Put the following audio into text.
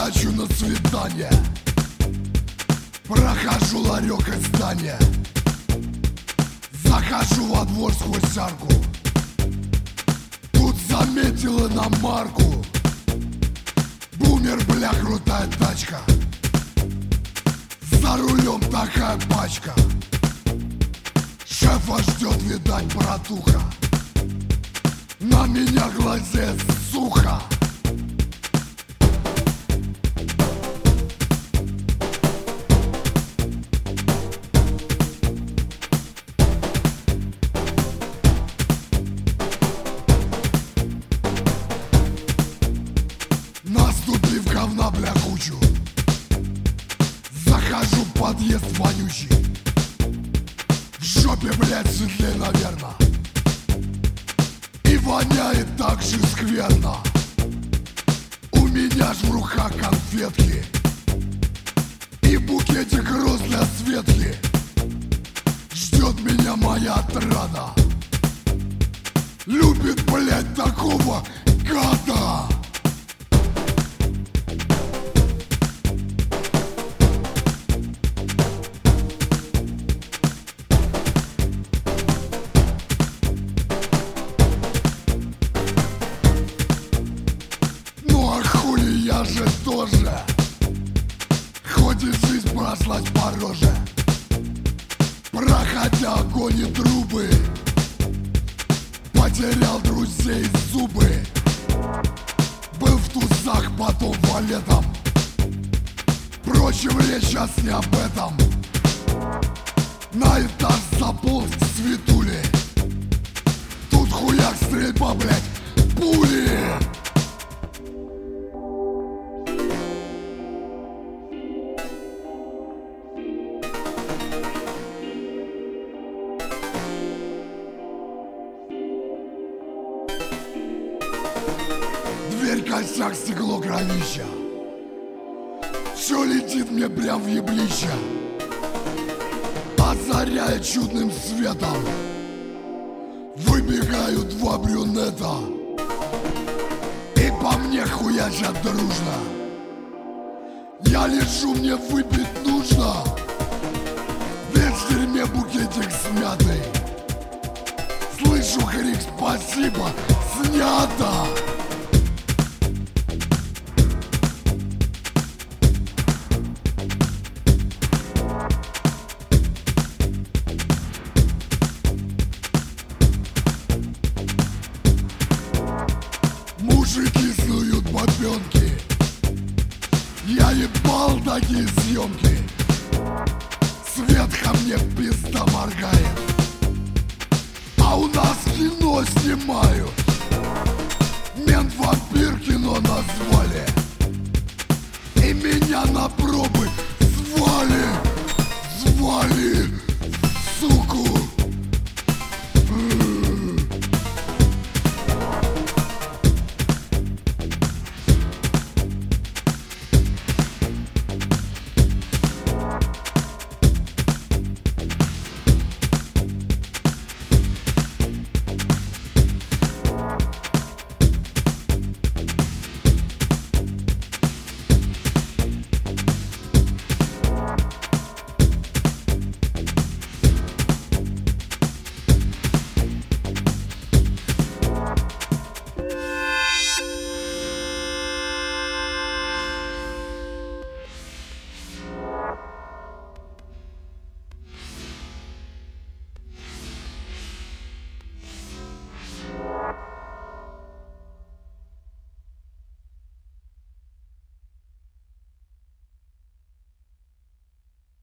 дачу на свидание. Прохожу ларек из здания. Захожу во двор сквозь арку. Тут заметил иномарку. Бумер, бля, крутая тачка. За рулем такая пачка. Шефа ждет, видать, братуха. На меня глазеет, сука. Наступив говна, бля, кучу. Захожу в подъезд вонючий. В жопе, блядь, светлее, наверно. И воняет так же скверно. У меня ж в руках конфетки и букетик роз для Светки. Ждет меня моя отрада. Любит, блядь, такого гада. Я же тоже, хоть и жизнь прошлась по роже, проходя огонь и трубы, потерял друзей зубы. Был в тусах, потом валетом. Впрочем, речь сейчас не об этом. На этаж заполз светули. Тут хуяк, стрельба, блядь, пули. Дверь, косяк, стекло, кровища. Все летит мне прям в еблище, озаряя чудным светом. Выбегают два брюнета и по мне хуячат дружно. Я лежу, мне выпить нужно. Весь в дерьме, букетик смятый. Слышу крик «Спасибо, снято!» Мужики снуют бабенки. Я ебал такие съемки. Свет ко мне пизда моргает. А у нас кино снимают. Мент-вампир кино назвал.